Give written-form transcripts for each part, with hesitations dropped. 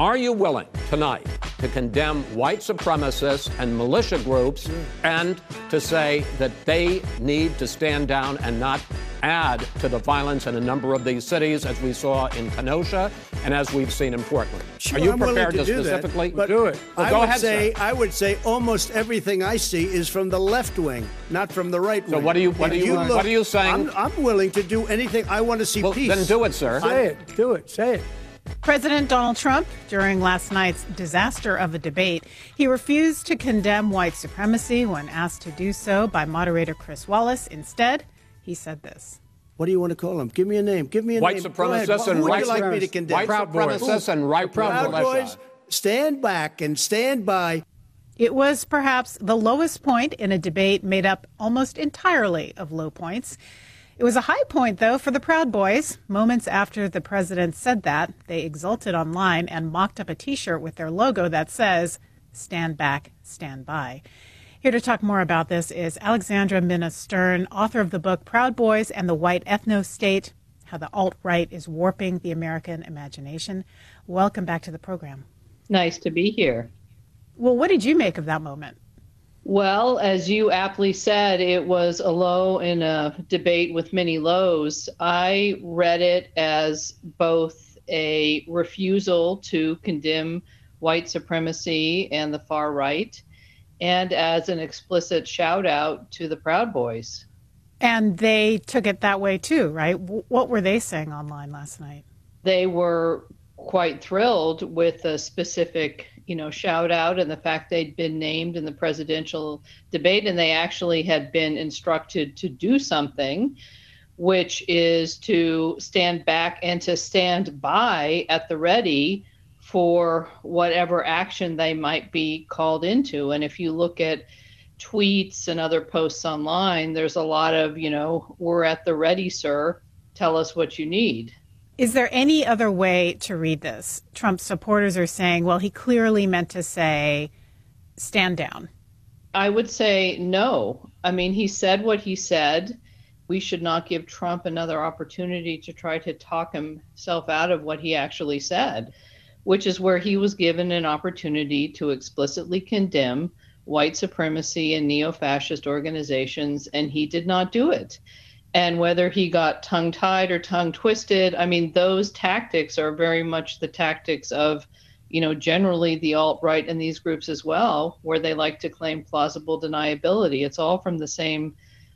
Are you willing tonight to condemn white supremacists and militia groups and to say that they need to stand down and not add to the violence in a number of these cities, as we saw in Kenosha and as we've seen in Portland? Sure, Are you I'm prepared willing to do specifically that, but do it? Well, go ahead, sir. I would say almost everything I see is from the left wing, not from the right wing. So what are you saying? I'm willing to do anything. I want to see peace. Then do it, sir. Say it. Do it. Say it. President Donald Trump, during last night's disaster of a debate, he refused to condemn white supremacy when asked to do so by moderator Chris Wallace. Instead, he said this. What do you want to call them? Give me a name. Give me a white name. Supremacists and who would white you like me to condemn? White supremacists and right Proud Boys, stand back and stand by. It was perhaps the lowest point in a debate made up almost entirely of low points. It was a high point, though, for the Proud Boys. Moments after the president said that, they exulted online and mocked up a T-shirt with their logo that says, "Stand back, stand by." Here to talk more about this is Alexandra Minna Stern, author of the book Proud Boys and the White Ethno-State, How the Alt-Right is Warping the American Imagination. Welcome back to the program. Nice to be here. Well, what did you make of that moment? Well, as you aptly said, it was a low in a debate with many lows. I read it as both a refusal to condemn white supremacy and the far right, and as an explicit shout out to the Proud Boys. And they took it that way too, right? What were they saying online last night? They were quite thrilled with the specific shout out and the fact they'd been named in the presidential debate, and they actually had been instructed to do something, which is to stand back and to stand by at the ready for whatever action they might be called into. And if you look at tweets and other posts online, there's a lot of, we're at the ready, sir. Tell us what you need. Is there any other way to read this? Trump's supporters are saying, well, he clearly meant to say, stand down. I would say no. I mean, he said what he said. We should not give Trump another opportunity to try to talk himself out of what he actually said, which is where he was given an opportunity to explicitly condemn white supremacy and neo-fascist organizations, and he did not do it. And whether he got tongue-tied or tongue-twisted, I mean, those tactics are very much the tactics of, generally the alt-right and these groups as well, where they like to claim plausible deniability. It's all from the same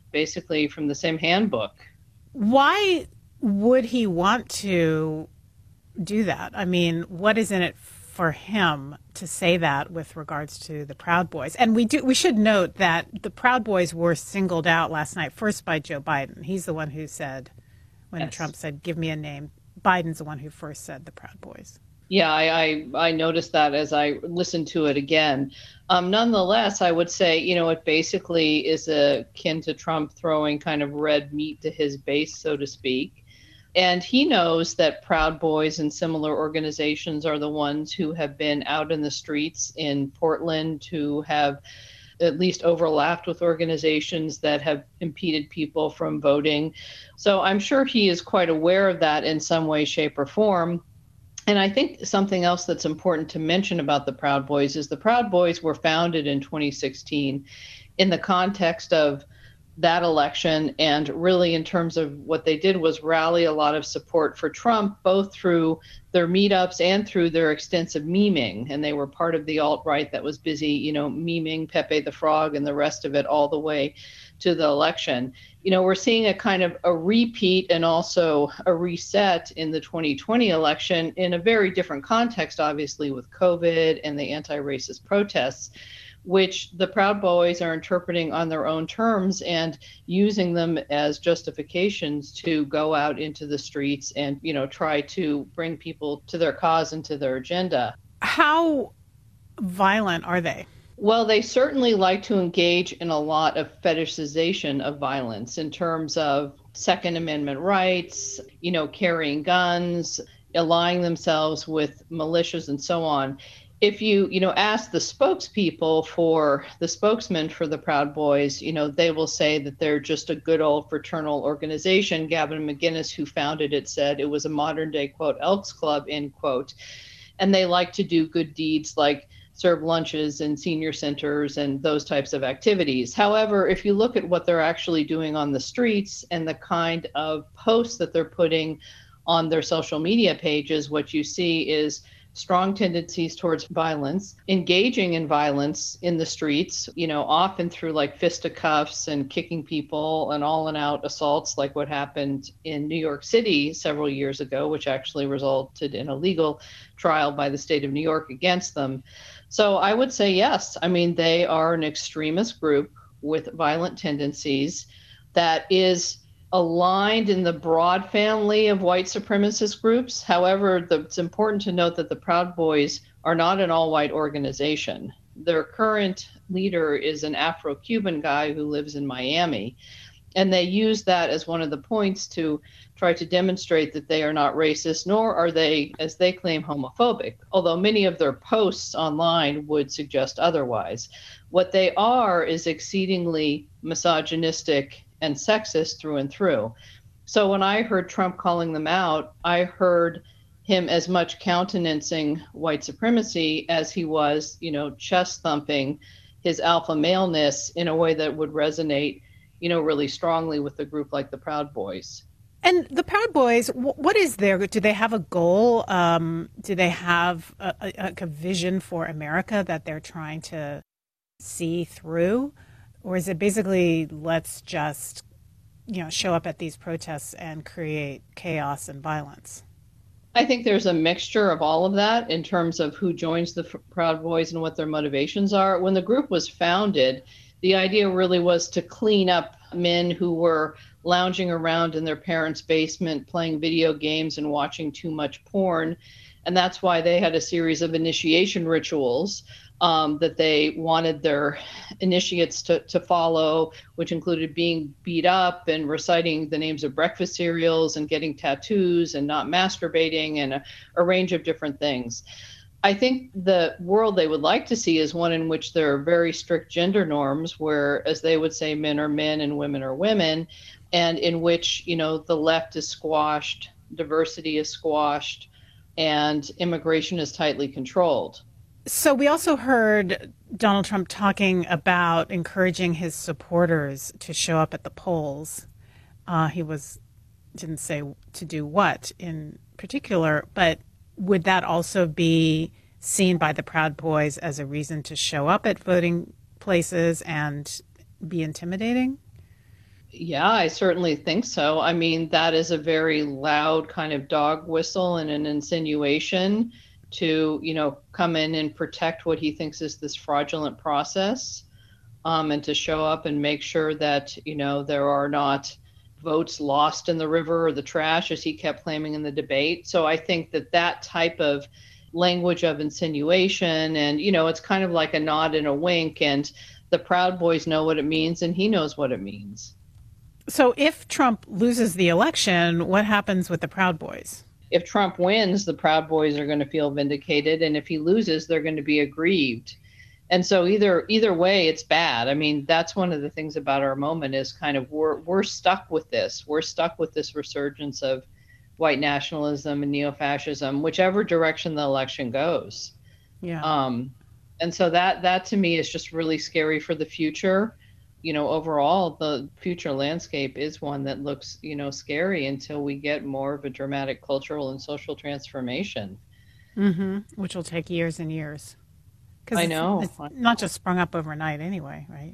handbook. Why would he want to do that? I mean, what is in it for him to say that with regards to the Proud Boys? And we should note that the Proud Boys were singled out last night, first by Joe Biden. He's the one who said, when yes. Trump said, give me a name, Biden's the one who first said the Proud Boys. Yeah, I noticed that as I listened to it again. Nonetheless, I would say, it basically is akin to Trump throwing kind of red meat to his base, so to speak. And he knows that Proud Boys and similar organizations are the ones who have been out in the streets in Portland, who have at least overlapped with organizations that have impeded people from voting. So I'm sure he is quite aware of that in some way, shape, or form. And I think something else that's important to mention about the Proud Boys is the Proud Boys were founded in 2016 in the context of that election, and really in terms of what they did was rally a lot of support for Trump, both through their meetups and through their extensive memeing. And they were part of the alt-right that was busy, memeing Pepe the Frog and the rest of it all the way to the election. We're seeing a kind of a repeat and also a reset in the 2020 election in a very different context, obviously, with COVID and the anti-racist protests, which the Proud Boys are interpreting on their own terms and using them as justifications to go out into the streets and, try to bring people to their cause and to their agenda. How violent are they? Well, they certainly like to engage in a lot of fetishization of violence in terms of Second Amendment rights, carrying guns, allying themselves with militias and so on. If you ask the spokesmen for the Proud Boys, they will say that they're just a good old fraternal organization. Gavin McInnes, who founded it, said it was a modern day, quote, Elks Club, end quote. And they like to do good deeds like serve lunches in senior centers and those types of activities. However, if you look at what they're actually doing on the streets and the kind of posts that they're putting on their social media pages, what you see is strong tendencies towards violence, engaging in violence in the streets, often through like fisticuffs and kicking people and all and out assaults, like what happened in New York City several years ago, which actually resulted in a legal trial by the state of New York against them. So I would say yes. I mean, they are an extremist group with violent tendencies that is aligned in the broad family of white supremacist groups. However, it's important to note that the Proud Boys are not an all-white organization. Their current leader is an Afro-Cuban guy who lives in Miami. And they use that as one of the points to try to demonstrate that they are not racist, nor are they, as they claim, homophobic, although many of their posts online would suggest otherwise. What they are is exceedingly misogynistic and sexist through and through. So when I heard Trump calling them out, I heard him as much countenancing white supremacy as he was, chest thumping his alpha maleness in a way that would resonate really strongly with a group like the Proud Boys. And the Proud Boys, what is do they have a goal? Do they have a vision for America that they're trying to see through? Or is it basically, let's just, show up at these protests and create chaos and violence? I think there's a mixture of all of that in terms of who joins the Proud Boys and what their motivations are. When the group was founded, the idea really was to clean up men who were lounging around in their parents' basement playing video games and watching too much porn. And that's why they had a series of initiation rituals that they wanted their initiates to follow, which included being beat up and reciting the names of breakfast cereals and getting tattoos and not masturbating and a range of different things. I think the world they would like to see is one in which there are very strict gender norms where, as they would say, men are men and women are women, and in which, the left is squashed, diversity is squashed, and immigration is tightly controlled. So we also heard Donald Trump talking about encouraging his supporters to show up at the polls. He didn't say to do what in particular, but would that also be seen by the Proud Boys as a reason to show up at voting places and be intimidating? Yeah, I certainly think so. I mean, that is a very loud kind of dog whistle and an insinuation to, come in and protect what he thinks is this fraudulent process, and to show up and make sure that, there are not votes lost in the river or the trash, as he kept claiming in the debate. So I think that type of language of insinuation and, it's kind of like a nod and a wink, and the Proud Boys know what it means and he knows what it means. So if Trump loses the election, what happens with the Proud Boys? If Trump wins, the Proud Boys are going to feel vindicated. And if he loses, they're going to be aggrieved. And so either way, it's bad. I mean, that's one of the things about our moment is kind of we're stuck with this. We're stuck with this resurgence of white nationalism and neo-fascism, whichever direction the election goes. Yeah. And so that to me is just really scary for the future. Overall, the future landscape is one that looks, scary until we get more of a dramatic cultural and social transformation. Mm-hmm. Which will take years and years. I know. It's not just sprung up overnight anyway, right?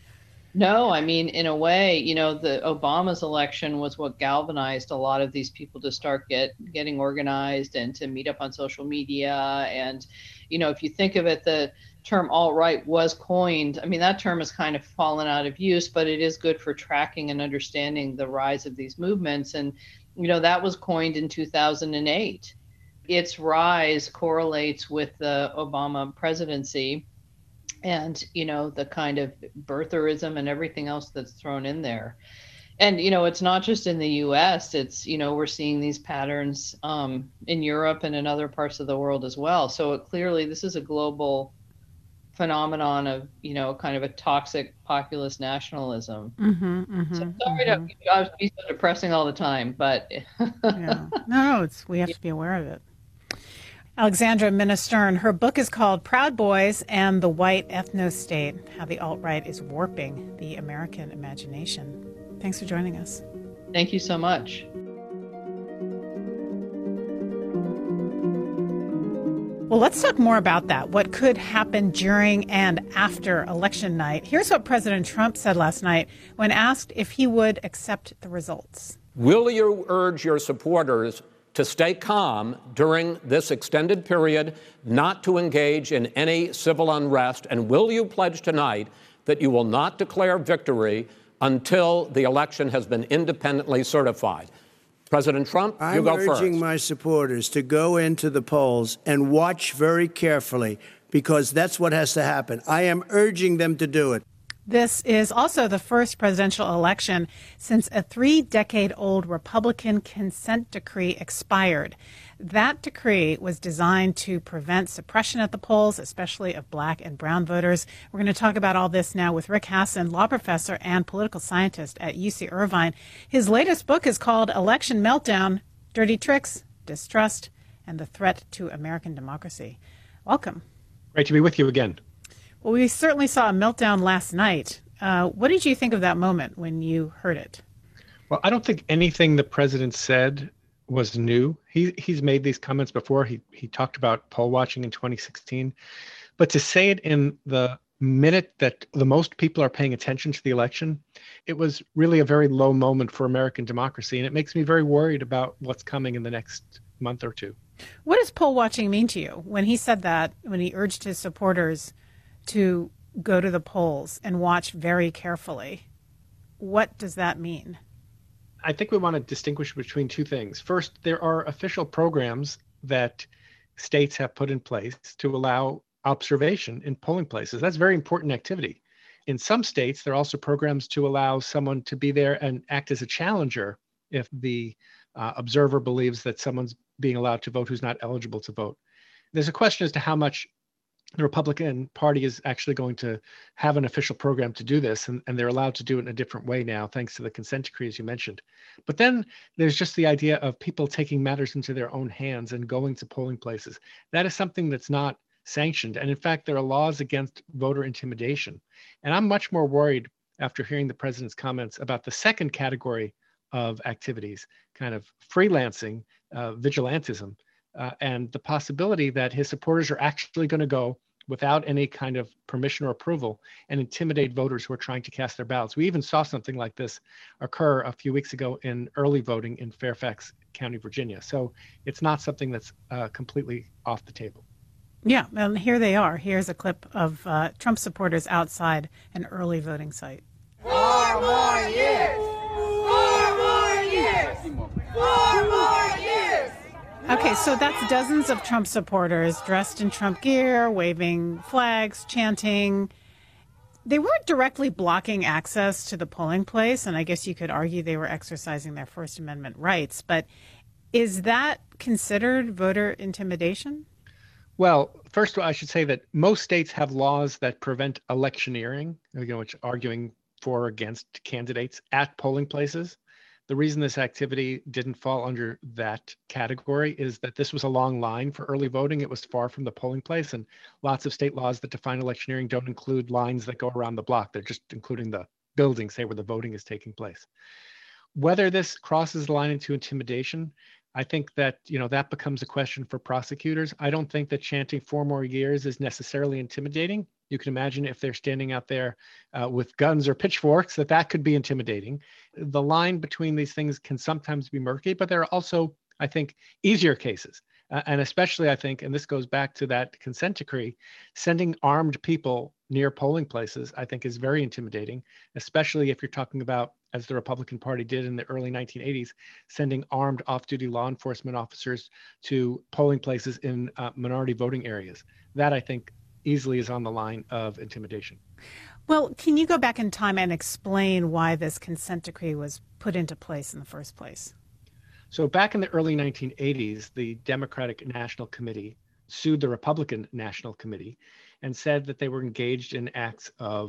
No, I mean, in a way, the Obama's election was what galvanized a lot of these people to start getting organized and to meet up on social media. And, if you think of it, the term alt-right was coined. I mean, that term has kind of fallen out of use, but it is good for tracking and understanding the rise of these movements. And, that was coined in 2008. Its rise correlates with the Obama presidency and, the kind of birtherism and everything else that's thrown in there. And, it's not just in the U.S. It's, we're seeing these patterns in Europe and in other parts of the world as well. So clearly this is a global phenomenon of, kind of a toxic populist nationalism. Mm-hmm, mm-hmm, so sorry to be so depressing all the time, but yeah. No, we have to be aware of it. Alexandra Minna-Stern. Her book is called Proud Boys and the White Ethno-State, How the Alt-Right is Warping the American Imagination. Thanks for joining us. Thank you so much. Well, let's talk more about that. What could happen during and after election night? Here's what President Trump said last night when asked if he would accept the results. Will you urge your supporters to stay calm during this extended period, not to engage in any civil unrest? And will you pledge tonight that you will not declare victory until the election has been independently certified? President Trump, you go first. I'm urging my supporters to go into the polls and watch very carefully, because that's what has to happen. I am urging them to do it. This is also the first presidential election since a 3-decade-old Republican consent decree expired. That decree was designed to prevent suppression at the polls, especially of black and brown voters. We're going to talk about all this now with Rick Hasen, law professor and political scientist at UC Irvine. His latest book is called Election Meltdown: Dirty Tricks, Distrust, and the Threat to American Democracy. Welcome. Great to be with you again. Well, we certainly saw a meltdown last night. What did you think of that moment when you heard it? Well, I don't think anything the president said was new. He's made these comments before. He talked about poll watching in 2016. But to say it in the minute that the most people are paying attention to the election, it was really a very low moment for American democracy. And it makes me very worried about what's coming in the next month or two. What does poll watching mean to you? When he said that, when he urged his supporters to go to the polls and watch very carefully, what does that mean? I think we want to distinguish between two things. First, there are official programs that states have put in place to allow observation in polling places. That's very important activity. In some states, there are also programs to allow someone to be there and act as a challenger if the observer believes that someone's being allowed to vote who's not eligible to vote. There's a question as to how much the Republican Party is actually going to have an official program to do this, and they're allowed to do it in a different way now, thanks to the consent decree, as you mentioned. But then there's just the idea of people taking matters into their own hands and going to polling places. That is something that's not sanctioned. And in fact, there are laws against voter intimidation. And I'm much more worried after hearing the president's comments about the second category of activities, kind of freelancing, vigilantism, and the possibility that his supporters are actually going to go without any kind of permission or approval and intimidate voters who are trying to cast their ballots. We even saw something like this occur a few weeks ago in early voting in Fairfax County, Virginia. So it's not something that's completely off the table. Yeah, and here they are. Here's a clip of Trump supporters outside an early voting site. 4 more years! 4 more years! 4 more years! Okay, so that's dozens of Trump supporters dressed in Trump gear, waving flags, chanting. They weren't directly blocking access to the polling place, and I guess you could argue they were exercising their First Amendment rights. But is that considered voter intimidation? Well, first of all, I should say that most states have laws that prevent electioneering, which arguing for or against candidates at polling places. The reason this activity didn't fall under that category is that this was a long line for early voting. It was far from the polling place, and lots of state laws that define electioneering don't include lines that go around the block. They're just including the building, say, where the voting is taking place. Whether this crosses the line into intimidation, I think that, that becomes a question for prosecutors. I don't think that chanting 4 more years is necessarily intimidating. You can imagine if they're standing out there with guns or pitchforks, that could be intimidating. The line between these things can sometimes be murky, but there are also, I think, easier cases. And especially, I think, and this goes back to that consent decree, sending armed people near polling places, I think, is very intimidating, especially if you're talking about, as the Republican Party did in the early 1980s, sending armed off-duty law enforcement officers to polling places in minority voting areas. That, I think, easily is on the line of intimidation. Well, can you go back in time and explain why this consent decree was put into place in the first place? So back in the early 1980s, the Democratic National Committee sued the Republican National Committee and said that they were engaged in acts of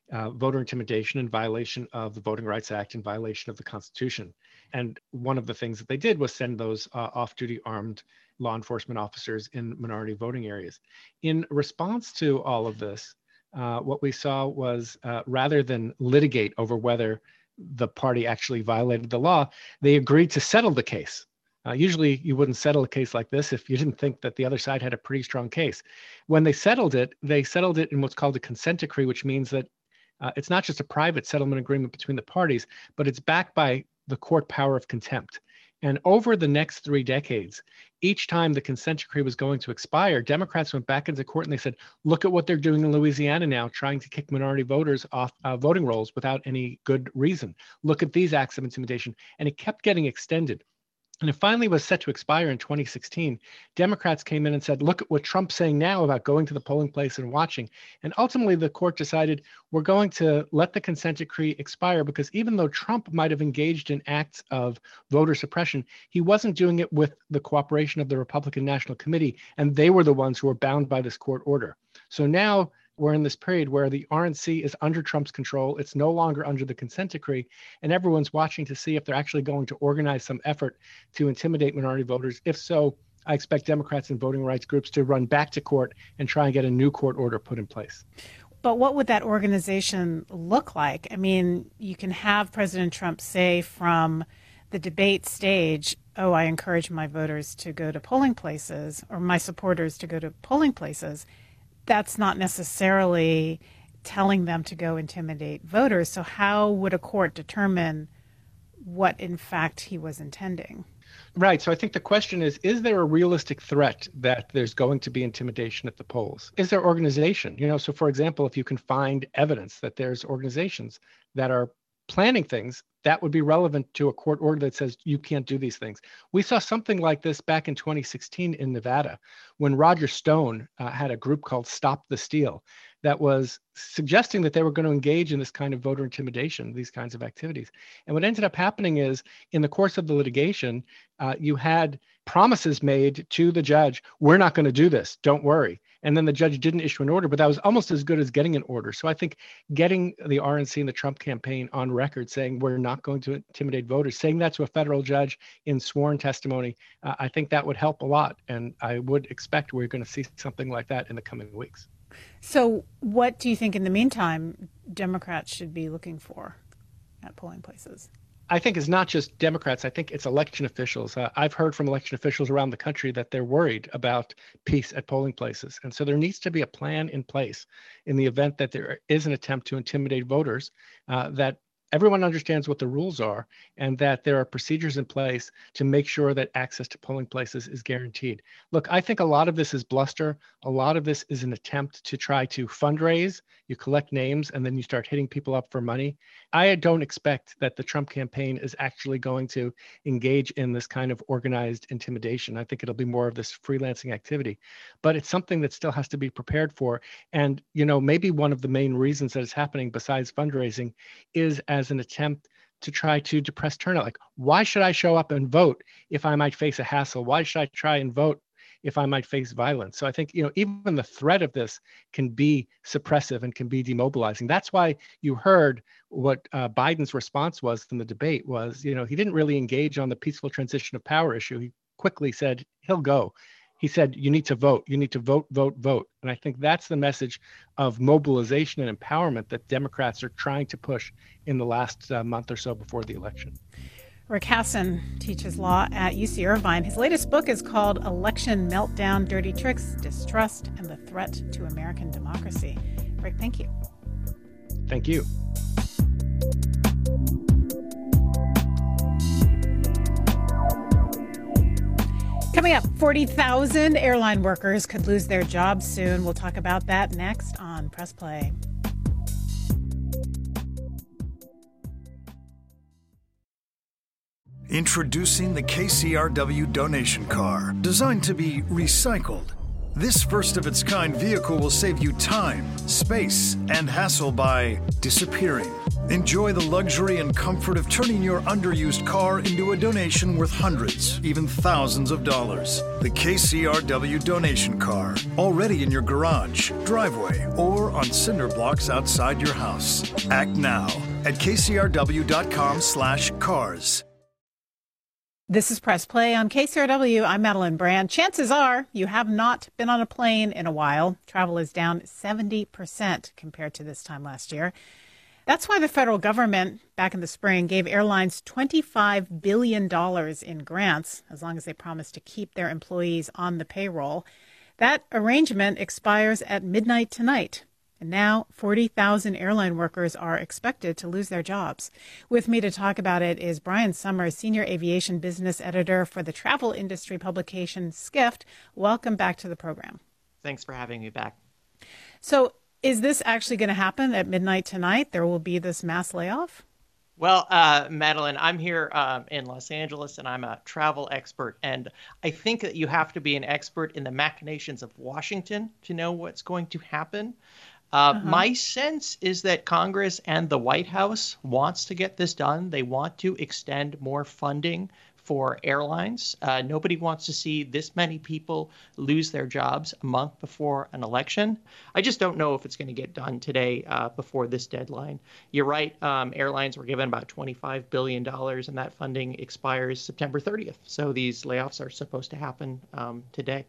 voter intimidation in violation of the Voting Rights Act, in violation of the Constitution. And one of the things that they did was send those off-duty armed law enforcement officers in minority voting areas. In response to all of this, what we saw was rather than litigate over whether the party actually violated the law, they agreed to settle the case. Usually you wouldn't settle a case like this if you didn't think that the other side had a pretty strong case. When they settled it in what's called a consent decree, which means that it's not just a private settlement agreement between the parties, but it's backed by the court power of contempt. And over the next 3 decades, each time the consent decree was going to expire, Democrats went back into court and they said, look at what they're doing in Louisiana now, trying to kick minority voters off voting rolls without any good reason. Look at these acts of intimidation. And it kept getting extended. And it finally was set to expire in 2016. Democrats came in and said, look at what Trump's saying now about going to the polling place and watching. And ultimately, the court decided we're going to let the consent decree expire because even though Trump might have engaged in acts of voter suppression, he wasn't doing it with the cooperation of the Republican National Committee. And they were the ones who were bound by this court order. So now we're in this period where the RNC is under Trump's control. It's no longer under the consent decree, and everyone's watching to see if they're actually going to organize some effort to intimidate minority voters. If so, I expect Democrats and voting rights groups to run back to court and try and get a new court order put in place. But what would that organization look like? I mean, you can have President Trump say from the debate stage, oh, I encourage my voters to go to polling places, or my supporters to go to polling places. That's not necessarily telling them to go intimidate voters. So how would a court determine what, in fact, he was intending? Right. So I think the question is there a realistic threat that there's going to be intimidation at the polls? Is there organization? So for example, if you can find evidence that there's organizations that are planning things, that would be relevant to a court order that says you can't do these things. We saw something like this back in 2016 in Nevada when Roger Stone had a group called Stop the Steal that was suggesting that they were going to engage in this kind of voter intimidation, these kinds of activities. And what ended up happening is in the course of the litigation, you had promises made to the judge, we're not going to do this, don't worry. And then the judge didn't issue an order, but that was almost as good as getting an order. So I think getting the RNC and the Trump campaign on record saying we're not going to intimidate voters, saying that to a federal judge in sworn testimony, I think that would help a lot. And I would expect we're going to see something like that in the coming weeks. So what do you think in the meantime Democrats should be looking for at polling places? I think it's not just Democrats. I think it's election officials. I've heard from election officials around the country that they're worried about peace at polling places. And so there needs to be a plan in place in the event that there is an attempt to intimidate voters, that everyone understands what the rules are and that there are procedures in place to make sure that access to polling places is guaranteed. Look, I think a lot of this is bluster. A lot of this is an attempt to try to fundraise. You collect names and then you start hitting people up for money. I don't expect that the Trump campaign is actually going to engage in this kind of organized intimidation. I think it'll be more of this freelancing activity, but it's something that still has to be prepared for. And, maybe one of the main reasons that it's happening besides fundraising is as an attempt to try to depress turnout. Like, why should I show up and vote if I might face a hassle? Why should I try and vote if I might face violence? So I think, even the threat of this can be suppressive and can be demobilizing. That's why you heard what Biden's response was from the debate was, he didn't really engage on the peaceful transition of power issue. He quickly said he'll go. He said, you need to vote. You need to vote, vote, vote. And I think that's the message of mobilization and empowerment that Democrats are trying to push in the last month or so before the election. Rick Hasen teaches law at UC Irvine. His latest book is called Election Meltdown, Dirty Tricks, Distrust, and the Threat to American Democracy. Rick, thank you. Thank you. Coming up, 40,000 airline workers could lose their jobs soon. We'll talk about that next on Press Play. Introducing the KCRW donation car, designed to be recycled. This first-of-its-kind vehicle will save you time, space, and hassle by disappearing. Enjoy the luxury and comfort of turning your underused car into a donation worth hundreds, even thousands of dollars. The KCRW donation car, already in your garage, driveway, or on cinder blocks outside your house. Act now at kcrw.com/cars. This is Press Play on KCRW. I'm Madeline Brand. Chances are you have not been on a plane in a while. Travel is down 70% compared to this time last year. That's why the federal government, back in the spring, gave airlines $25 billion in grants, as long as they promise to keep their employees on the payroll. That arrangement expires at midnight tonight. And now 40,000 airline workers are expected to lose their jobs. With me to talk about it is Brian Summers, Senior Aviation Business Editor for the travel industry publication Skift. Welcome back to the program. Thanks for having me back. So is this actually going to happen at midnight tonight? There will be this mass layoff? Well, Madeline, I'm here in Los Angeles, and I'm a travel expert. And I think that you have to be an expert in the machinations of Washington to know what's going to happen. My sense is that Congress and the White House wants to get this done. They want to extend more funding for airlines. Nobody wants to see this many people lose their jobs a month before an election. I just don't know if it's going to get done today before this deadline. You're right. Airlines were given about $25 billion, and that funding expires September 30th. So these layoffs are supposed to happen today.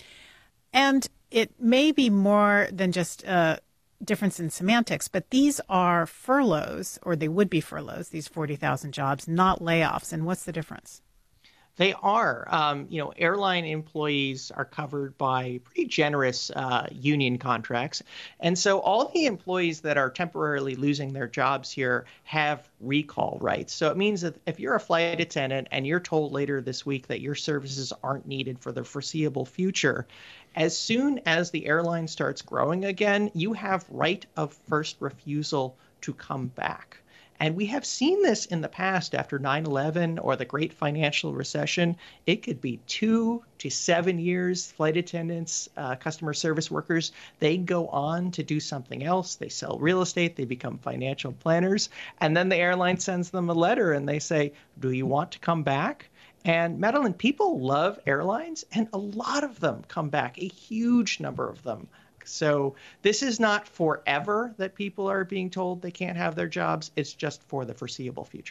And it may be more than just a difference in semantics, but these are furloughs, or they would be furloughs, these 40,000 jobs, not layoffs. And what's the difference? They are. Airline employees are covered by pretty generous union contracts. And so all the employees that are temporarily losing their jobs here have recall rights. So it means that if you're a flight attendant and you're told later this week that your services aren't needed for the foreseeable future, as soon as the airline starts growing again, you have right of first refusal to come back. And we have seen this in the past after 9/11 or the Great Financial Recession. It could be 2 to 7 years. Flight attendants, customer service workers, they go on to do something else. They sell real estate. They become financial planners. And then the airline sends them a letter and they say, do you want to come back? And Madeline, people love airlines, and a lot of them come back, a huge number of them. So this is not forever that people are being told they can't have their jobs. It's just for the foreseeable future.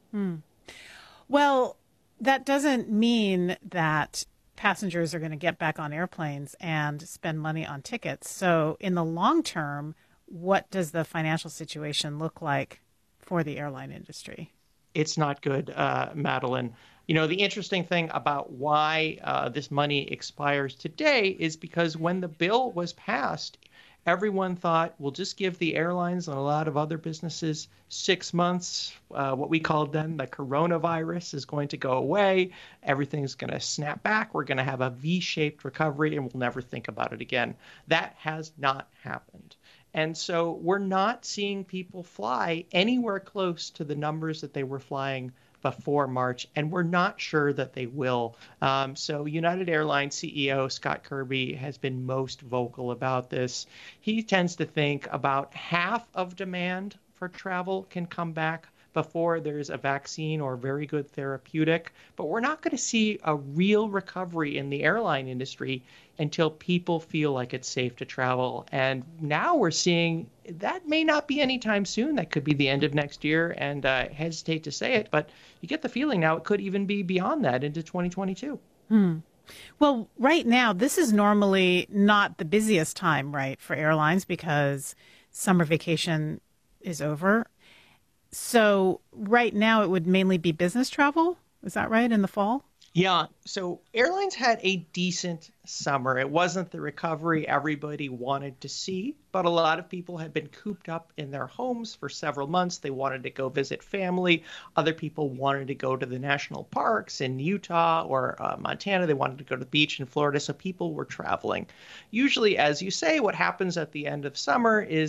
Well, that doesn't mean that passengers are going to get back on airplanes and spend money on tickets. So in the long term, what does the financial situation look like for the airline industry? It's not good, Madeline. You know, the interesting thing about why this money expires today is because when the bill was passed, everyone thought, we'll just give the airlines and a lot of other businesses 6 months. What we called then the coronavirus is going to go away. Everything's going to snap back. We're going to have a V-shaped recovery, and we'll never think about it again. That has not happened. And so we're not seeing people fly anywhere close to the numbers that they were flying before March, and we're not sure that they will. So United Airlines CEO Scott Kirby has been most vocal about this. He tends to think about half of demand for travel can come back before there's a vaccine or very good therapeutic. But we're not going to see a real recovery in the airline industry until people feel like it's safe to travel. And now we're seeing that may not be anytime soon. That could be the end of next year. And I hesitate to say it, but you get the feeling now it could even be beyond that into 2022. Well, right now, this is normally not the busiest time, right, for airlines because summer vacation is over. So right now it would mainly be business travel. Is that right, in the fall? Yeah. So airlines had a decent summer. It wasn't the recovery everybody wanted to see, but a lot of people had been cooped up in their homes for several months. They wanted to go visit family. Other people wanted to go to the national parks in Utah or Montana. They wanted to go to the beach in Florida. So people were traveling. Usually, as you say, what happens at the end of summer is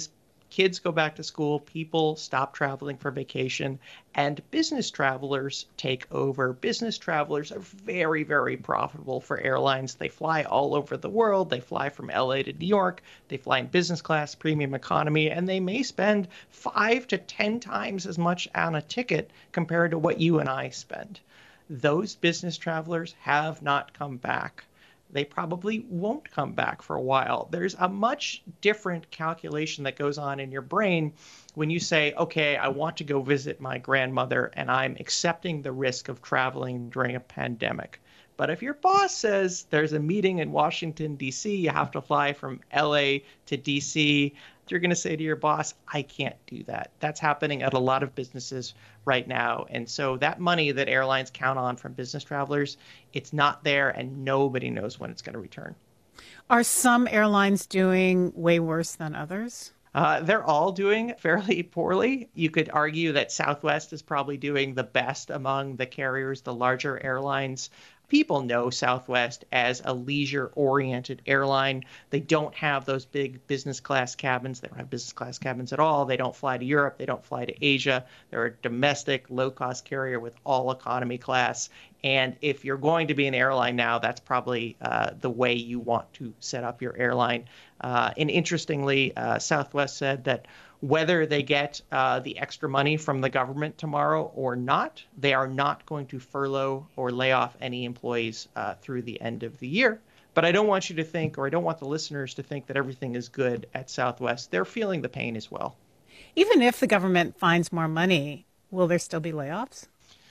Kids go back to school, people stop traveling for vacation, and business travelers take over. Business travelers are very, very profitable for airlines. They fly all over the world. They fly from LA to New York. They fly in business class, premium economy, and they may spend 5 to 10 times as much on a ticket compared to what you and I spend. Those business travelers have not come back. They probably won't come back for a while. There's a much different calculation that goes on in your brain when you say, okay, I want to go visit my grandmother and I'm accepting the risk of traveling during a pandemic. But if your boss says there's a meeting in Washington, D.C., you have to fly from L.A. to D.C., you're going to say to your boss, I can't do that. That's happening at a lot of businesses right now. And so that money that airlines count on from business travelers, it's not there and nobody knows when it's going to return. Are some airlines doing way worse than others? They're all doing fairly poorly. You could argue that Southwest is probably doing the best among the carriers, the larger airlines. People know Southwest as a leisure-oriented airline. They don't have those big business class cabins. They don't have business class cabins at all. They don't fly to Europe. They don't fly to Asia. They're a domestic, low-cost carrier with all economy class. And if you're going to be an airline now, that's probably the way you want to set up your airline. And interestingly, Southwest said that whether they get the extra money from the government tomorrow or not, they are not going to furlough or lay off any employees through the end of the year. But I don't want you to think, or I don't want the listeners to think that everything is good at Southwest. They're feeling the pain as well. Even if the government finds more money, will there still be layoffs?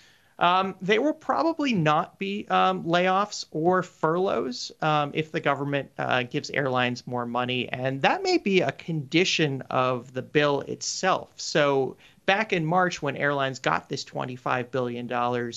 There will probably not be layoffs or furloughs if the government gives airlines more money. And that may be a condition of the bill itself. So back in March, when airlines got this $25 billion,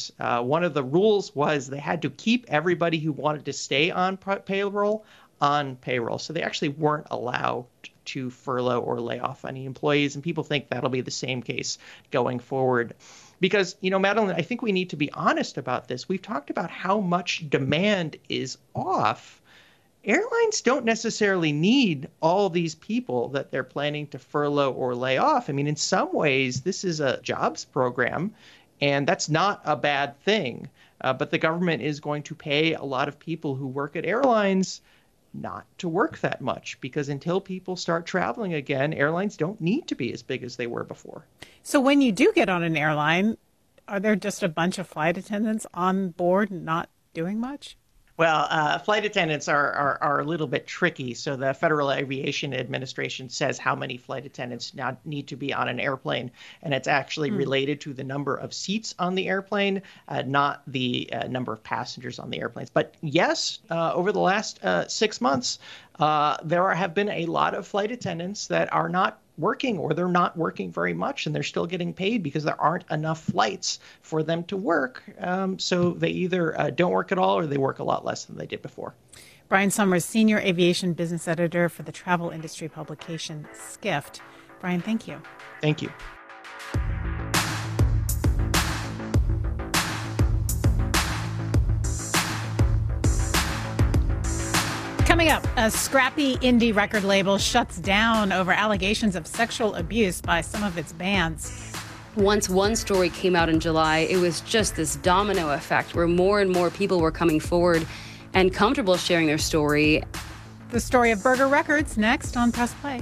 one of the rules was they had to keep everybody who wanted to stay on payroll on payroll. So they actually weren't allowed to furlough or lay off any employees. And people think that'll be the same case going forward. Because, Madeline, I think we need to be honest about this. We've talked about how much demand is off. Airlines don't necessarily need all these people that they're planning to furlough or lay off. I mean, in some ways, this is a jobs program, and that's not a bad thing. But the government is going to pay a lot of people who work at airlines not to work that much, because until people start traveling again, airlines don't need to be as big as they were before. So when you do get on an airline, are there just a bunch of flight attendants on board not doing much? Well, flight attendants are a little bit tricky. So the Federal Aviation Administration says how many flight attendants now need to be on an airplane. And it's actually related to the number of seats on the airplane, not the number of passengers on the airplanes. But yes, over the last 6 months, there have been a lot of flight attendants that are not working, or they're not working very much and they're still getting paid because there aren't enough flights for them to work. So they either don't work at all or they work a lot less than they did before. Brian Summers, Senior Aviation Business Editor for the travel industry publication Skift. Brian, thank you. Thank you. Coming up, a scrappy indie record label shuts down over allegations of sexual abuse by some of its bands. Once one story came out in July, it was just this domino effect where more and more people were coming forward and comfortable sharing their story. The story of Burger Records next on Press Play.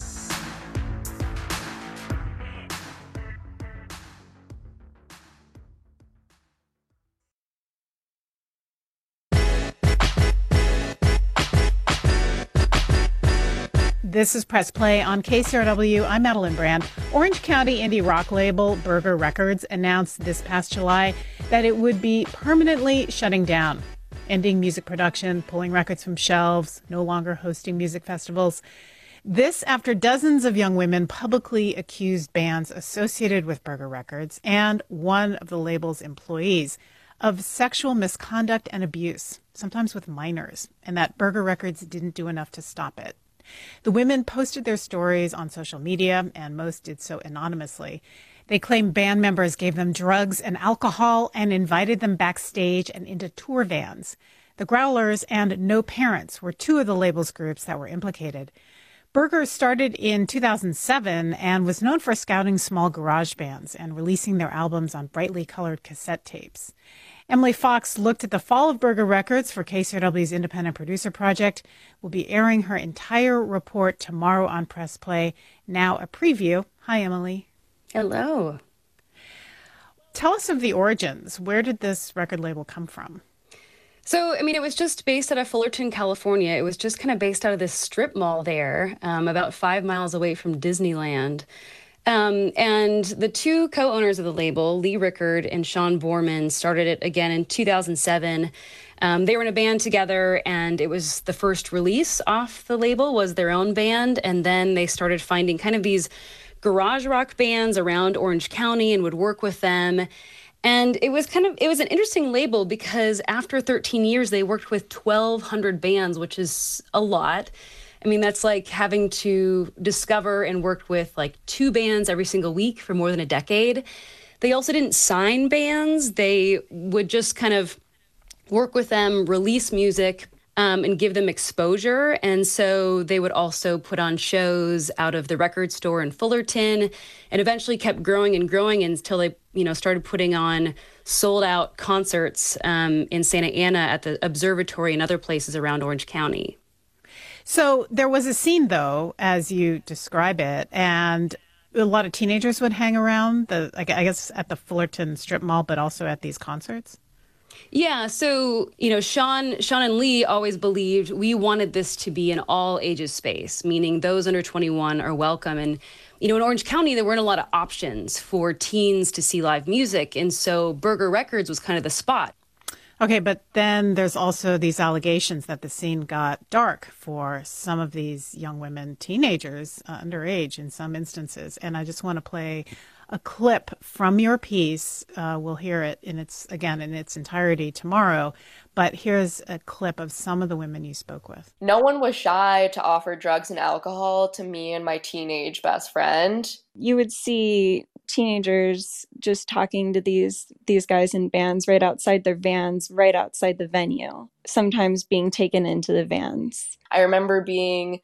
This is Press Play on KCRW. I'm Madeline Brand. Orange County indie rock label Burger Records announced this past July that it would be permanently shutting down, ending music production, pulling records from shelves, no longer hosting music festivals. This after dozens of young women publicly accused bands associated with Burger Records and one of the label's employees of sexual misconduct and abuse, sometimes with minors, and that Burger Records didn't do enough to stop it. The women posted their stories on social media, and most did so anonymously. They claim band members gave them drugs and alcohol and invited them backstage and into tour vans. The Growlers and No Parents were two of the label's groups that were implicated. Burger started in 2007 and was known for scouting small garage bands and releasing their albums on brightly colored cassette tapes. Emily Fox looked at the fall of Burger Records for KCRW's Independent Producer Project. We'll be airing her entire report tomorrow on Press Play. Now a preview. Hi, Emily. Hello. Tell us of the origins. Where did this record label come from? So, I mean, it was just based out of Fullerton, California. It was just kind of based out of this strip mall there, about 5 miles away from Disneyland. And the two co-owners of the label, Lee Rickard and Sean Borman, started it again in 2007. They were in a band together, and it was the first release off the label was their own band. And then they started finding kind of these garage rock bands around Orange County and would work with them. And it was an interesting label because after 13 years, they worked with 1,200 bands, which is a lot. I mean, that's like having to discover and work with like 2 bands every single week for more than a decade. They also didn't sign bands. They would just kind of work with them, release music, and give them exposure. And so they would also put on shows out of the record store in Fullerton, and eventually kept growing and growing until they, started putting on sold out concerts in Santa Ana at the Observatory and other places around Orange County. So there was a scene, though, as you describe it, and a lot of teenagers would hang around, I guess, at the Fullerton strip mall, but also at these concerts. Yeah, so, Sean and Lee always believed we wanted this to be an all ages space, meaning those under 21 are welcome. And, in Orange County, there weren't a lot of options for teens to see live music. And so Burger Records was kind of the spot. Okay, but then there's also these allegations that the scene got dark for some of these young women, teenagers, underage in some instances. And I just want to play a clip from your piece. We'll hear it in its entirety tomorrow. But here's a clip of some of the women you spoke with. No one was shy to offer drugs and alcohol to me and my teenage best friend. You would see teenagers just talking to these guys in bands right outside their vans, right outside the venue, sometimes being taken into the vans. I remember being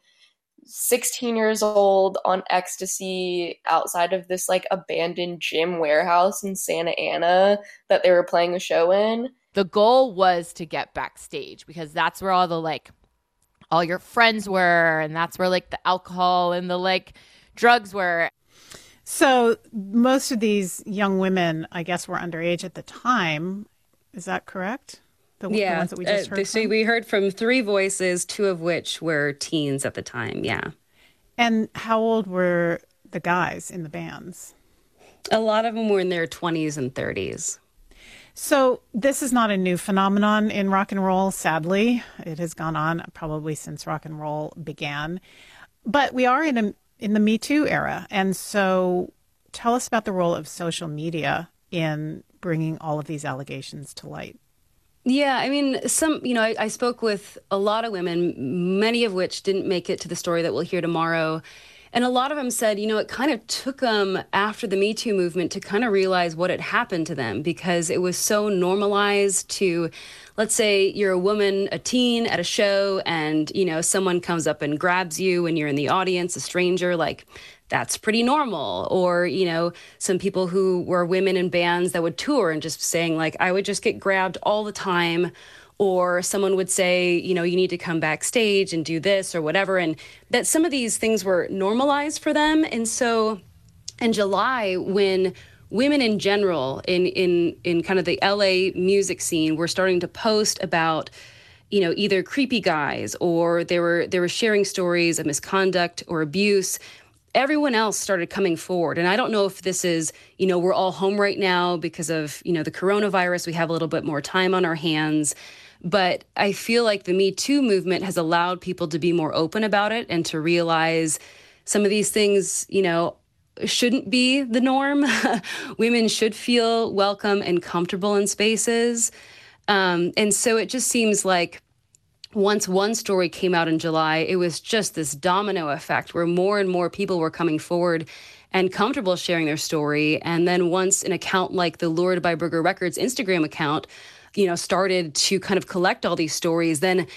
16 years old on ecstasy outside of this abandoned gym warehouse in Santa Ana that they were playing a show in. The goal was to get backstage because that's where all your friends were, and that's where the alcohol and the drugs were. So most of these young women, I guess, were underage at the time. Is that correct? The ones that we just heard so we heard from 3 voices, 2 of which were teens at the time, yeah. And how old were the guys in the bands? A lot of them were in their 20s and 30s. So this is not a new phenomenon in rock and roll, sadly. It has gone on probably since rock and roll began. But we are in the Me Too era. And so tell us about the role of social media in bringing all of these allegations to light. Yeah, I mean, I spoke with a lot of women, many of which didn't make it to the story that we'll hear tomorrow. And a lot of them said, it kind of took them after the Me Too movement to kind of realize what had happened to them because it was so normalized to, let's say you're a woman, a teen at a show, and, someone comes up and grabs you when you're in the audience, a stranger, that's pretty normal. Or, some people who were women in bands that would tour and just saying I would just get grabbed all the time. Or someone would say, you need to come backstage and do this or whatever. And that some of these things were normalized for them. And so in July, when women in general in kind of the LA music scene were starting to post about, either creepy guys or they were sharing stories of misconduct or abuse, everyone else started coming forward. And I don't know if this is, we're all home right now because of, the coronavirus. We have a little bit more time on our hands. But I feel like the Me Too movement has allowed people to be more open about it and to realize some of these things, shouldn't be the norm. Women should feel welcome and comfortable in spaces. And so it just seems like once one story came out in July, it was just this domino effect where more and more people were coming forward and comfortable sharing their story. And then once an account like the Lured by Burger Records Instagram account, started to kind of collect all these stories, then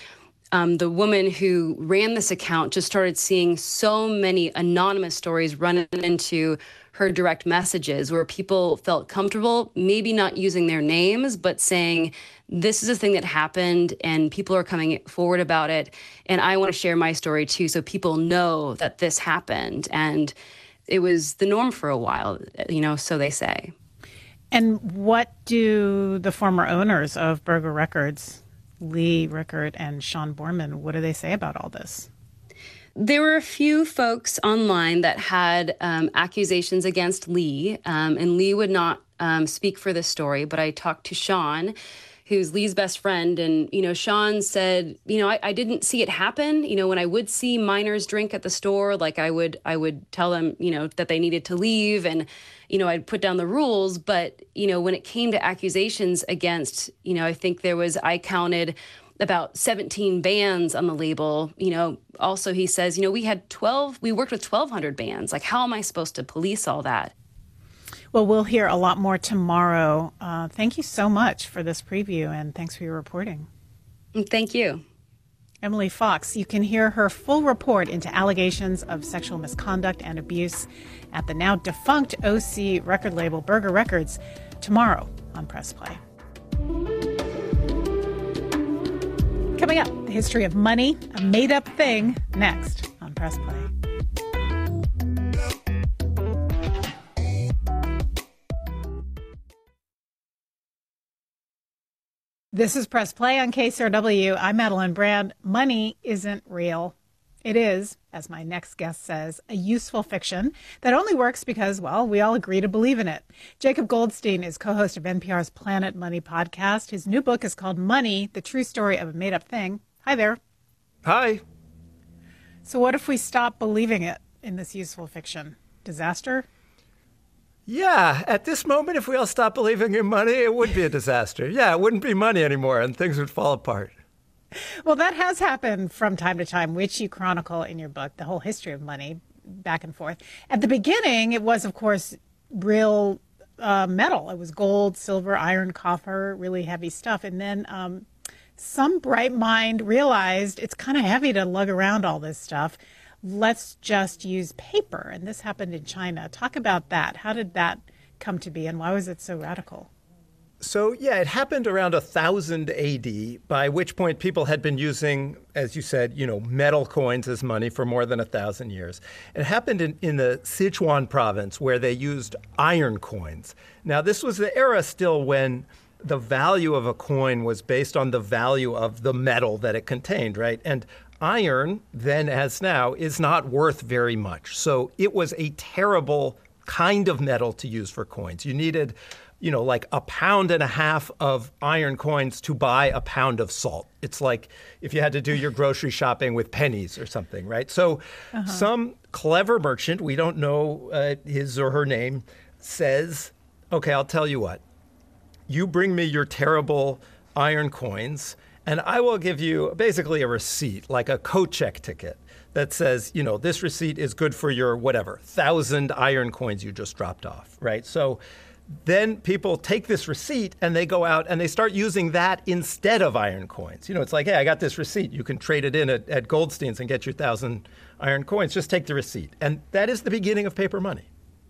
the woman who ran this account just started seeing so many anonymous stories running into her direct messages where people felt comfortable, maybe not using their names, but saying, this is a thing that happened and people are coming forward about it. And I want to share my story too, so people know that this happened. And it was the norm for a while, so they say. And what do the former owners of Burger Records, Lee Rickert and Sean Borman, what do they say about all this? There were a few folks online that had accusations against Lee, and Lee would not speak for this story, but I talked to Sean, who's Lee's best friend, and, Sean said, I didn't see it happen. When I would see minors drink at the store, like I would tell them, that they needed to leave, and, I'd put down the rules. But, when it came to accusations against, I counted about 17 bands on the label. Also he says, we worked with 1,200 bands. Like, how am I supposed to police all that? Well, we'll hear a lot more tomorrow. Thank you so much for this preview, and thanks for your reporting. Thank you. Emily Fox. You can hear her full report into allegations of sexual misconduct and abuse at the now defunct OC record label Burger Records tomorrow on Press Play. Coming up, the history of money, a made-up thing, next on Press Play. This is Press Play on KCRW. I'm Madeline Brand. Money isn't real. It is, as my next guest says, a useful fiction that only works because, well, we all agree to believe in it. Jacob Goldstein is co-host of NPR's Planet Money podcast. His new book is called Money, The True Story of a Made-Up Thing. Hi there. Hi. So what if we stop believing it in this useful fiction? Disaster? Yeah, at this moment, if we all stop believing in money, it would be a disaster. Yeah, it wouldn't be money anymore and things would fall apart. Well, that has happened from time to time, which you chronicle in your book, the whole history of money, back and forth. At the beginning, it was, of course, real metal. It was gold, silver, iron, copper, really heavy stuff. And then some bright mind realized it's kind of heavy to lug around all this stuff. Let's just use paper. And this happened in China. Talk about that. How did that come to be and why was it so radical? So, yeah, it happened around 1000 AD, by which point people had been using, as you said, metal coins as money for more than 1,000 years. It happened in the Sichuan province where they used iron coins. Now, this was the era still when the value of a coin was based on the value of the metal that it contained, right? And iron, then as now, is not worth very much. So it was a terrible kind of metal to use for coins. You needed like 1.5 pounds of iron coins to buy a pound of salt. It's like if you had to do your grocery shopping with pennies or something, right? So some clever merchant, we don't know his or her name, says, okay, I'll tell you what. You bring me your terrible iron coins, and I will give you basically a receipt, like a coat check ticket that says, this receipt is good for your 1,000 iron coins you just dropped off, right? So then people take this receipt and they go out and they start using that instead of iron coins. It's like, hey, I got this receipt. You can trade it in at Goldstein's and get your 1,000 iron coins. Just take the receipt. And that is the beginning of paper money.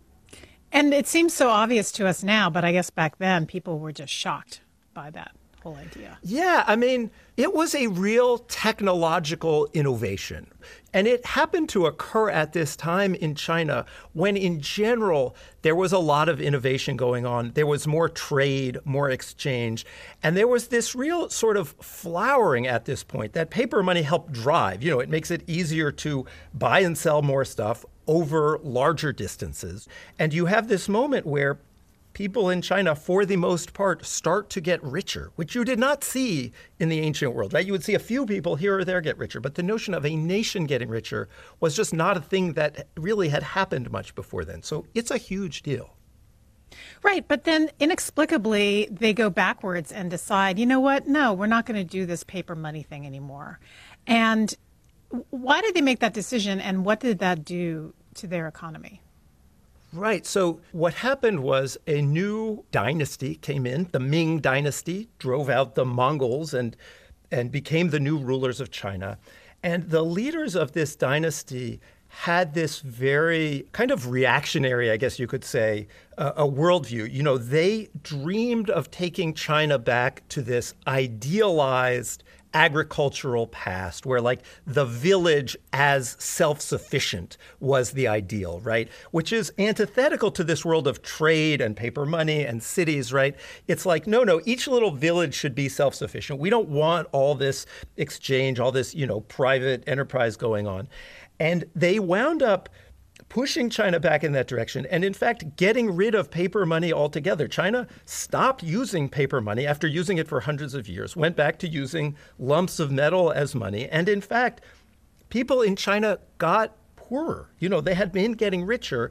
And it seems so obvious to us now, but I guess back then people were just shocked by that whole idea. Yeah, I mean, it was a real technological innovation. And it happened to occur at this time in China when, in general, there was a lot of innovation going on. There was more trade, more exchange. And there was this real sort of flowering at this point that paper money helped drive. It makes it easier to buy and sell more stuff over larger distances. And you have this moment where people in China, for the most part, start to get richer, which you did not see in the ancient world, right? You would see a few people here or there get richer, but the notion of a nation getting richer was just not a thing that really had happened much before then. So it's a huge deal. Right, but then inexplicably, they go backwards and decide, you know what? No, we're not going to do this paper money thing anymore. And why did they make that decision, and what did that do to their economy? Right. So what happened was a new dynasty came in. The Ming dynasty drove out the Mongols and and became the new rulers of China. And the leaders of this dynasty had this very kind of reactionary, I guess you could say, a worldview. You know, they dreamed of taking China back to this idealized agricultural past where like the village as self-sufficient was the ideal, right? Which is antithetical to this world of trade and paper money and cities, right? It's like, no, each little village should be self-sufficient. We don't want all this exchange, all this, private enterprise going on. And they wound up pushing China back in that direction and, in fact, getting rid of paper money altogether. China stopped using paper money after using it for hundreds of years, went back to using lumps of metal as money. And, in fact, people in China got poorer. They had been getting richer.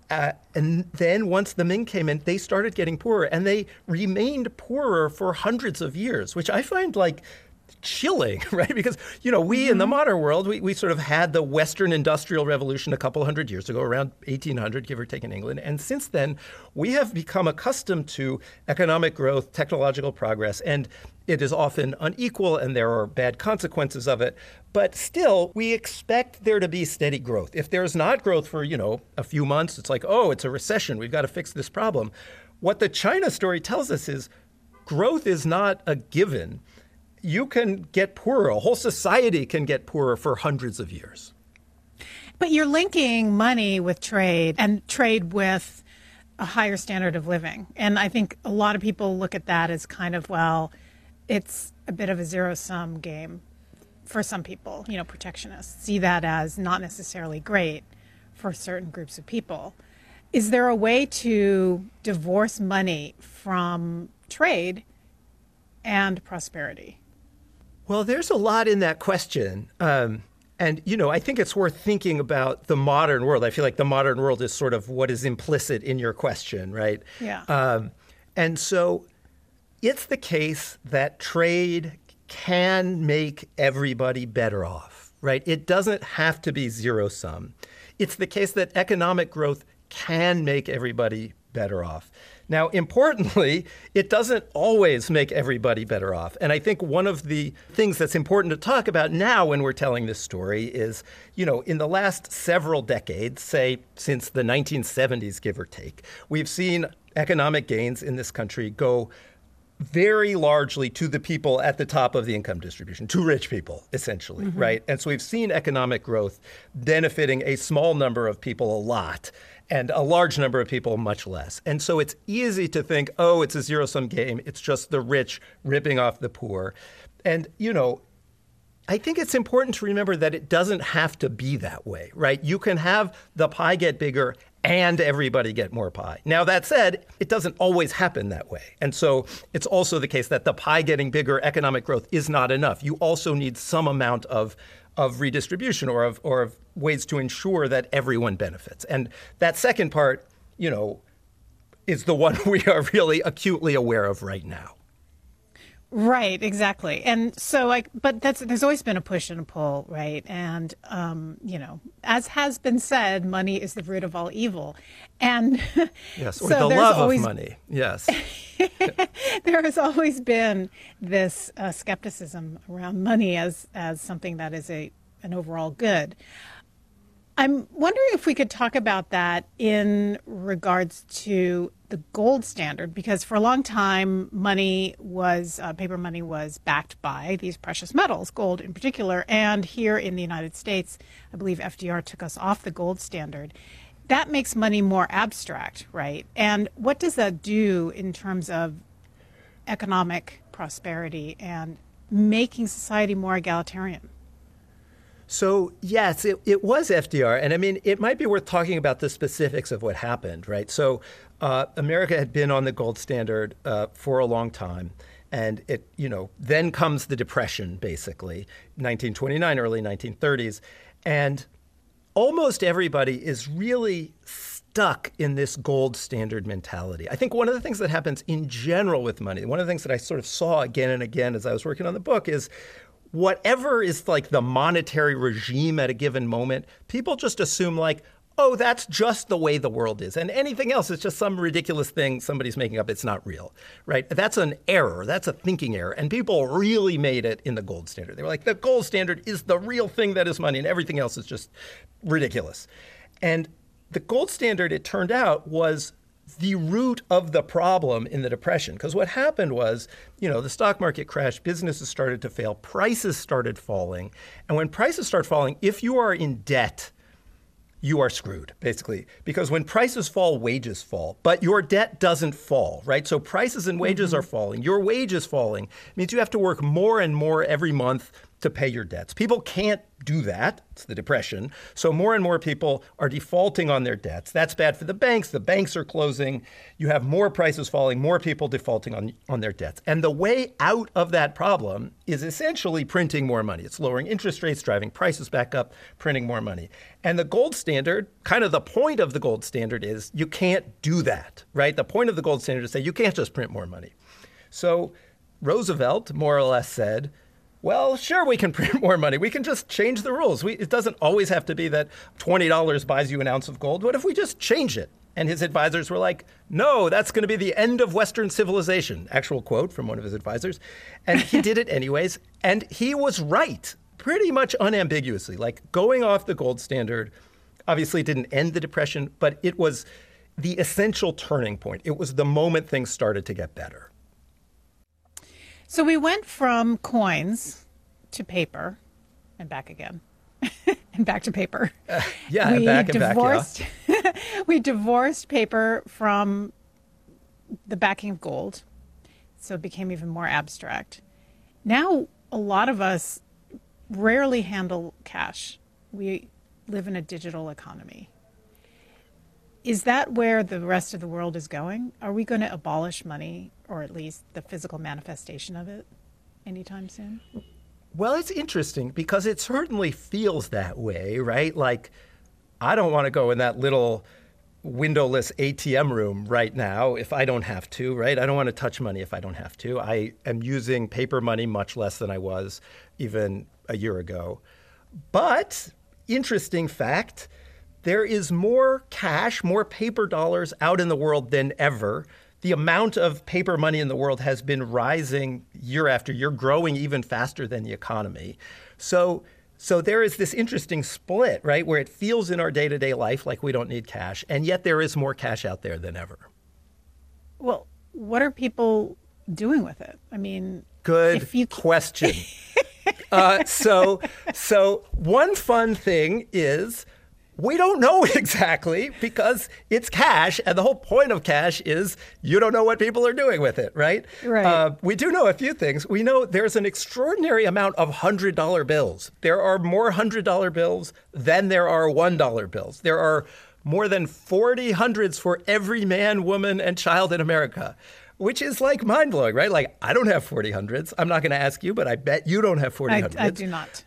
And then once the Ming came in, they started getting poorer. And they remained poorer for hundreds of years, which I find chilling, right? Because, we in the modern world, we sort of had the Western Industrial Revolution a couple hundred years ago, around 1800, give or take in England. And since then, we have become accustomed to economic growth, technological progress, and it is often unequal and there are bad consequences of it. But still, we expect there to be steady growth. If there's not growth for, a few months, it's like, oh, it's a recession. We've got to fix this problem. What the China story tells us is growth is not a given. You can get poorer. A whole society can get poorer for hundreds of years. But you're linking money with trade and trade with a higher standard of living. And I think a lot of people look at that as kind of, it's a bit of a zero-sum game for some people. Protectionists see that as not necessarily great for certain groups of people. Is there a way to divorce money from trade and prosperity? Well, there's a lot in that question. And, I think it's worth thinking about the modern world. I feel like the modern world is sort of what is implicit in your question, right? Yeah. And so it's the case that trade can make everybody better off, right? It doesn't have to be zero sum. It's the case that economic growth can make everybody better off. Now, importantly, it doesn't always make everybody better off. And I think one of the things that's important to talk about now when we're telling this story is, in the last several decades, say since the 1970s, give or take, we've seen economic gains in this country go very largely to the people at the top of the income distribution, to rich people, essentially, right? And so we've seen economic growth benefiting a small number of people a lot, and a large number of people much less. And so it's easy to think, oh, it's a zero-sum game. It's just the rich ripping off the poor. And, I think it's important to remember that it doesn't have to be that way, right? You can have the pie get bigger and everybody get more pie. Now, that said, it doesn't always happen that way. And so it's also the case that the pie getting bigger, economic growth, is not enough. You also need some amount of redistribution or of ways to ensure that everyone benefits. And that second part, is the one we are really acutely aware of right now. Right, exactly. And so, but there's always been a push and a pull, right? And, as has been said, money is the root of all evil. And yes, or so the love of money. Yes. There has always been this skepticism around money as something that is an overall good. I'm wondering if we could talk about that in regards to the gold standard, because for a long time, paper money was backed by these precious metals, gold in particular. And here in the United States, I believe FDR took us off the gold standard. That makes money more abstract, right? And what does that do in terms of economic prosperity and making society more egalitarian? So, yes, it was FDR. And I mean, it might be worth talking about the specifics of what happened, right? So America had been on the gold standard for a long time. And then comes the Depression, basically, 1929, early 1930s. And almost everybody is really stuck in this gold standard mentality. I think one of the things that happens in general with money, one of the things that I sort of saw again and again as I was working on the book is whatever is like the monetary regime at a given moment, people just assume oh, that's just the way the world is. And anything else is just some ridiculous thing somebody's making up. It's not real, right? That's an error. That's a thinking error. And people really made it in the gold standard. They were like, the gold standard is the real thing that is money, and everything else is just ridiculous. And the gold standard, it turned out, was the root of the problem in the Depression. Because what happened was, the stock market crashed, businesses started to fail, prices started falling. And when prices start falling, if you are in debt, you are screwed, basically. Because when prices fall, wages fall. But your debt doesn't fall, right? So prices and wages are falling. Your wage is falling. It means you have to work more and more every month to pay your debts. People can't do that. It's the Depression. So more and more people are defaulting on their debts. That's bad for the banks. The banks are closing. You have more prices falling, more people defaulting on their debts. And the way out of that problem is essentially printing more money. It's lowering interest rates, driving prices back up, printing more money. And the gold standard, kind of the point of the gold standard is you can't do that, right? The point of the gold standard is to say you can't just print more money. So Roosevelt more or less said, well, sure, we can print more money. We can just change the rules. It doesn't always have to be that $20 buys you an ounce of gold. What if we just change it? And his advisors were like, no, that's going to be the end of Western civilization. Actual quote from one of his advisors. And he did it anyways. And he was right, pretty much unambiguously. Like, going off the gold standard obviously didn't end the Depression, but it was the essential turning point. It was the moment things started to get better. So we went from coins to paper and back again and back to paper. We divorced paper from the backing of gold. So it became even more abstract. Now, a lot of us rarely handle cash. We live in a digital economy. Is that where the rest of the world is going? Are we going to abolish money, or at least the physical manifestation of it, anytime soon? Well, it's interesting because it certainly feels that way, right? Like, I don't want to go in that little windowless ATM room right now if I don't have to, right? I don't want to touch money if I don't have to. I am using paper money much less than I was even a year ago. But, interesting fact, there is more cash, more paper dollars out in the world than ever. The amount of paper money in the world has been rising year after year, growing even faster than the economy. So there is this interesting split, right, where it feels in our day-to-day life like we don't need cash, and yet there is more cash out there than ever. Well, what are people doing with it? I mean, good question. So one fun thing is, we don't know exactly because it's cash, and the whole point of cash is you don't know what people are doing with it, right? Right. We do know a few things. We know there's an extraordinary amount of $100 bills. There are more $100 bills than there are $1 bills. There are more than 40 hundreds for every man, woman, and child in America, which is like mind-blowing, right? Like, I don't have 40 hundreds. I'm not going to ask you, but I bet you don't have 40 hundreds. I do not.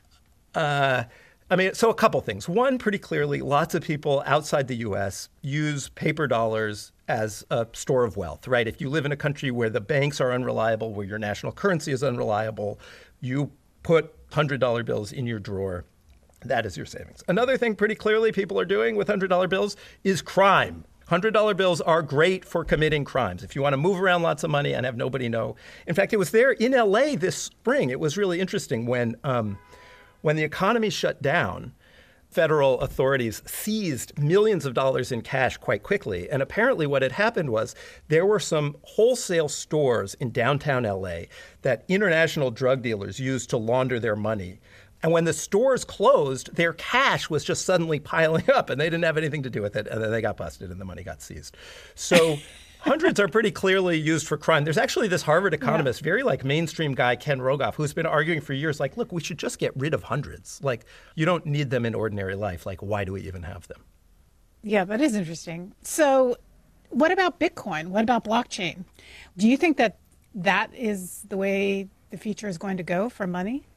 So a couple things. One, pretty clearly, lots of people outside the U.S. use paper dollars as a store of wealth, right? If you live in a country where the banks are unreliable, where your national currency is unreliable, you put $100 bills in your drawer. That is your savings. Another thing pretty clearly people are doing with $100 bills is crime. $100 bills are great for committing crimes. If you want to move around lots of money and have nobody know. In fact, it was there in L.A. this spring. It was really interesting when the economy shut down, federal authorities seized millions of dollars in cash quite quickly. And apparently what had happened was there were some wholesale stores in downtown LA that international drug dealers used to launder their money. And when the stores closed, their cash was just suddenly piling up, and they didn't have anything to do with it. And then they got busted and the money got seized. So hundreds are pretty clearly used for crime. There's actually this Harvard economist, very like mainstream guy, Ken Rogoff, who's been arguing for years, like, look, we should just get rid of hundreds. Like, you don't need them in ordinary life. Like, why do we even have them? Yeah, that is interesting. So what about Bitcoin? What about blockchain? Do you think that that is the way the future is going to go for money?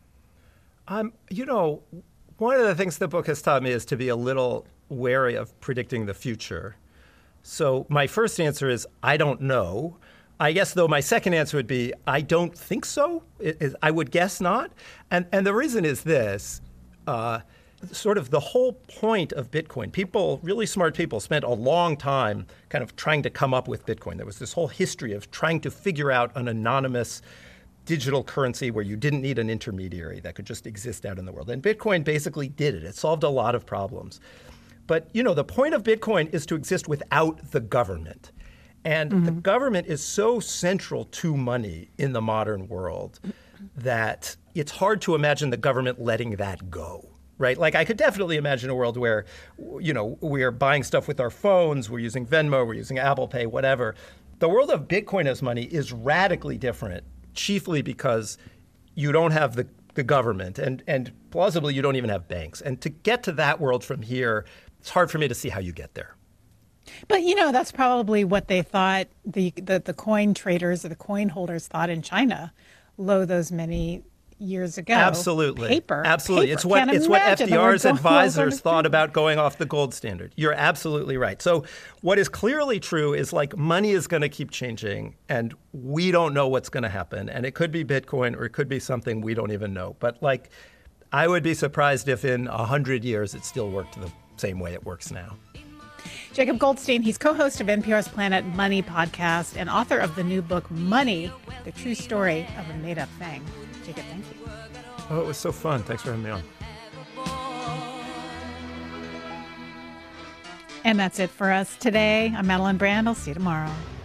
One of the things the book has taught me is to be a little wary of predicting the future. So my first answer is, I don't know. I guess, though, my second answer would be, I don't think so. I would guess not. And the reason is this. sort of the whole point of Bitcoin. People, really smart people, spent a long time kind of trying to come up with Bitcoin. There was this whole history of trying to figure out an anonymous digital currency where you didn't need an intermediary that could just exist out in the world. And Bitcoin basically did it. It solved a lot of problems. But, the point of Bitcoin is to exist without the government. And the government is so central to money in the modern world that it's hard to imagine the government letting that go, right? Like, I could definitely imagine a world where, we are buying stuff with our phones, we're using Venmo, we're using Apple Pay, whatever. The world of Bitcoin as money is radically different, chiefly because you don't have the government, and plausibly you don't even have banks. And to get to that world from here, it's hard for me to see how you get there. But, that's probably what they thought the coin traders or the coin holders thought in China those many years ago. Absolutely. Absolutely. Paper. It's what FDR's advisors thought about going off the gold standard. You're absolutely right. So what is clearly true is money is going to keep changing and we don't know what's going to happen. And it could be Bitcoin or it could be something we don't even know. But I would be surprised if in 100 years it still worked the same way it works now. Jacob Goldstein, he's co-host of NPR's Planet Money podcast and author of the new book, Money, The True Story of a Made-Up Thing. Jacob, thank you. Oh, it was so fun. Thanks for having me on. And that's it for us today. I'm Madeline Brand. I'll see you tomorrow.